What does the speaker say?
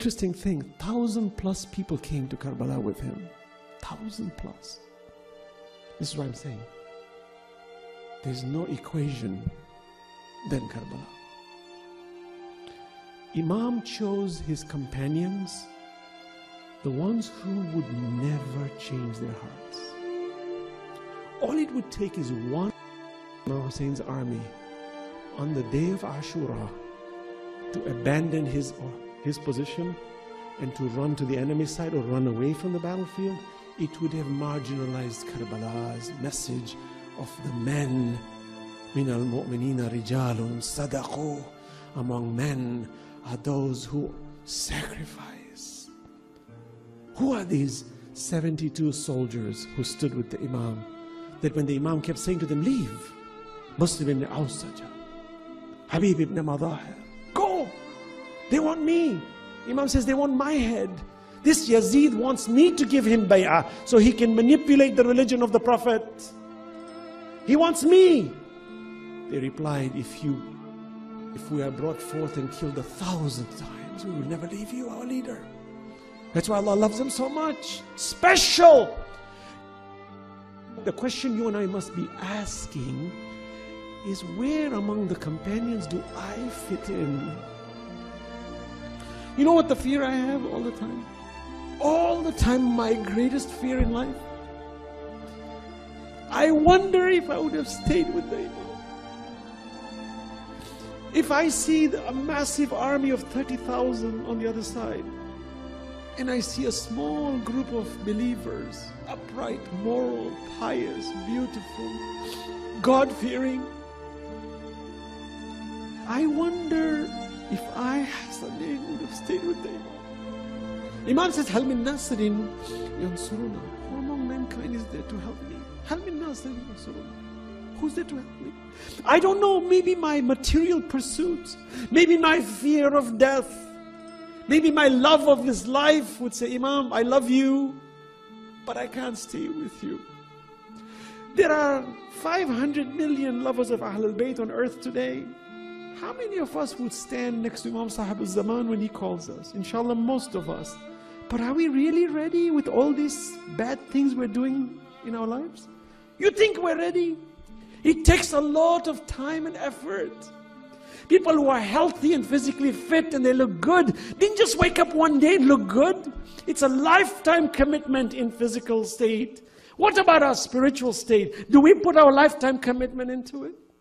interesting thing. 1,000+ people came to Karbala with him. 1,000+. This is what I'm saying. There's no equation than Karbala. Imam chose his companions, the ones who would never change their hearts. All it would take is one Imam Hussein's army on the day of Ashura to abandon his position and to run to the enemy side or run away from the battlefield. It would have marginalized Karbala's message of the men. Min al-mu'minina rijalun sadaqu. Among men are those who sacrifice. Who are these 72 soldiers who stood with the Imam? That when the Imam kept saying to them, leave, Muslim ibn Awsaja, Habib ibn Madahir, go, they want me. Imam says, they want my head. This Yazid wants me to give him bay'ah so he can manipulate the religion of the Prophet. He wants me. They replied, if we are brought forth and killed 1,000 times, we will never leave you, our leader. That's why Allah loves them so much. Special. The question you and I must be asking is, where among the companions do I fit in? You know what the fear I have all the time? All the time, my greatest fear in life. I wonder if I would have stayed with the Imam. If I see a massive army of 30,000 on the other side, and I see a small group of believers, upright, moral, pious, beautiful, God-fearing, I wonder if I, someday, would have stayed with the Imam. Imam says, Hal min nasirin yansuruna. Who among mankind is there to help me? Hal min nasirin yansuruna. Who's there to help me? I don't know, maybe my material pursuits, maybe my fear of death, maybe my love of this life would say, Imam, I love you, but I can't stay with you. There are 500 million lovers of Ahlul Bayt on earth today. How many of us would stand next to Imam Sahib al-Zaman when he calls us? Inshallah, most of us. But are we really ready with all these bad things we're doing in our lives? You think we're ready? It takes a lot of time and effort. People who are healthy and physically fit and they look good didn't just wake up one day and look good. It's a lifetime commitment in physical state. What about our spiritual state? Do we put our lifetime commitment into it?